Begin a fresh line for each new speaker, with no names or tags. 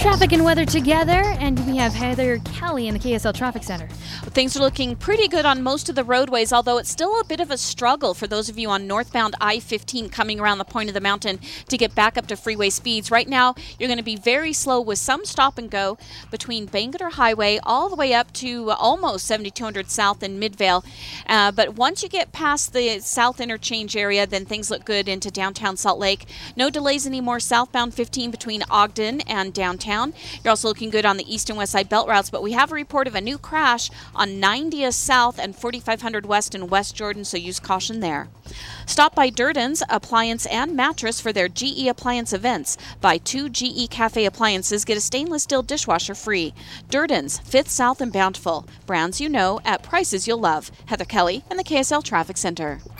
Traffic and weather together, and we have Heather Kelly in the KSL Traffic Center.
Things are looking pretty good on most of the roadways, although it's still a bit of a struggle for those of you on northbound I-15 coming around the point of the mountain to get back up to freeway speeds. Right now, you're going to be very slow with some stop and go between Bangerter Highway all the way up to almost 7200 South in Midvale. But once you get past the South Interchange area, then things look good into downtown Salt Lake. No delays anymore southbound 15 between Ogden and downtown. You're also looking good on the east and west side belt routes, but we have a report of a new crash on 90th South and 4500 West in West Jordan, so use caution there. Stop by Durden's Appliance and Mattress for their GE Appliance events. Buy 2 GE Cafe appliances, get a stainless steel dishwasher free. Durden's, 5th South and Bountiful. Brands you know at prices you'll love. Heather Kelly and the KSL Traffic Center.